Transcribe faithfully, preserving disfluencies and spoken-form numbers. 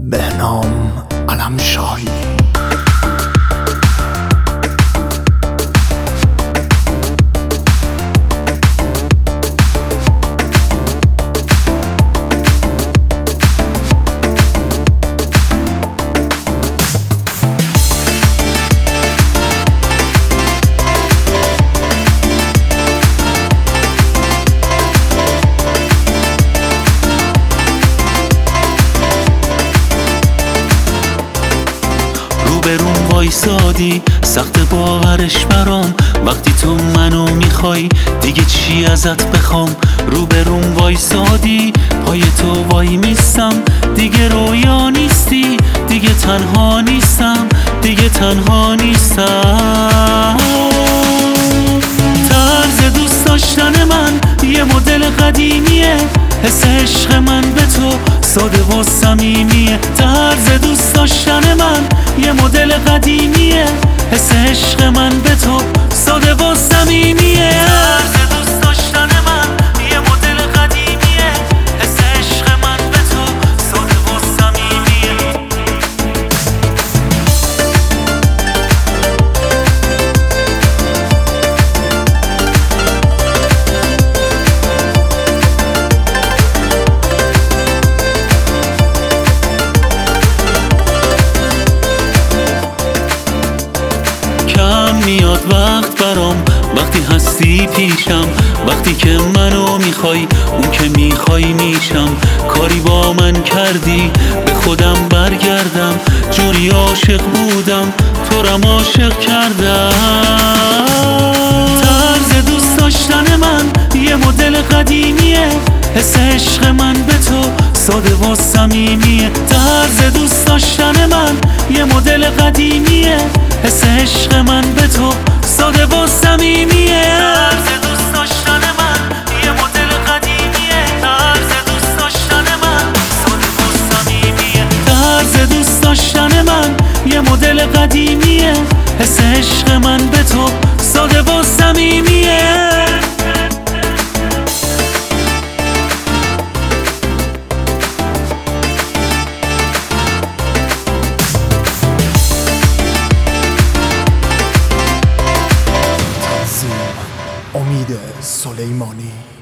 بهنام علمشاهی. روبروم وایسادی، سخت باورش برام وقتی تو منو میخوای دیگه چی ازت بخوام. روبروم وایسادی، پای تو وای میستم، دیگه رویا نیستی، دیگه تنها نیستم، دیگه تنها نیستم. طرز دوست داشتن من یه مدل قدیمیه، حس عشق من به تو ساده و صمیمیه. طرز دوست داشتن من یه مدل قدیمیه، حس عشق من به تو ساده و صمیمیه. طرز دوست داشتن من یه مدل قدیمیه، حس عشق من به تو ساده و صمیمیه. کم میاد وقت برام وقتی هستی پیشم، وقتی که منو میخوای اون که میخوای میشم. کاری با من کردی به خودم برگردم، جوری عاشق بودم تو رم عاشق کردم. طرز دوست داشتن من یه مدل قدیمیه، حس عشق من به تو ساده و صمیمیه. طرز دوست داشتن من یه مدل قدیمیه، حس عشق من به تو ساده و صمیمیه. طرز دوست داشتن من یه مدل قدیمیه، طرز دوست داشتن من ساده و صمیمیه. طرز دوست داشتن من یه مدل قدیمیه، حس عشق من به تو ساده و صمیمیه. امید سلیمانی.